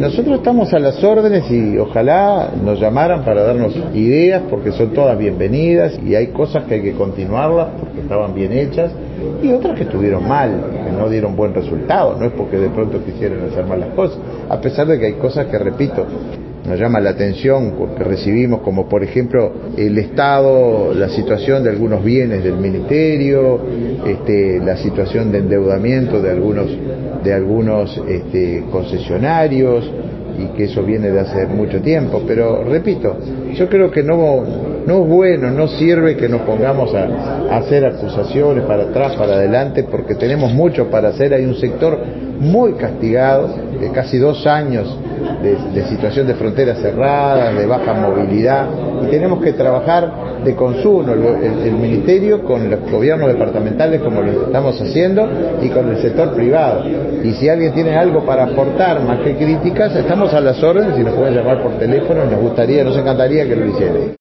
Nosotros estamos a las órdenes y ojalá nos llamaran para darnos ideas, porque son todas bienvenidas y hay cosas que hay que continuarlas porque estaban bien hechas y otras que estuvieron mal, que no dieron buen resultado. No es porque de pronto quisieran hacer mal las cosas, a pesar de que hay cosas que, repito, nos llama la atención que recibimos, como por ejemplo el estado, la situación de algunos bienes del ministerio, la situación de endeudamiento de algunos concesionarios, y que eso viene de hace mucho tiempo. Pero repito, yo creo que no es bueno, no sirve que nos pongamos a hacer acusaciones para atrás, para adelante, porque tenemos mucho para hacer. Hay un sector muy castigado, de casi 2 años de situación de fronteras cerradas, de baja movilidad, y tenemos que trabajar de consumo, el ministerio con los gobiernos departamentales, como lo estamos haciendo, y con el sector privado. Y si alguien tiene algo para aportar más que críticas, estamos a las órdenes y nos pueden llamar por teléfono. Nos encantaría que lo hicieran.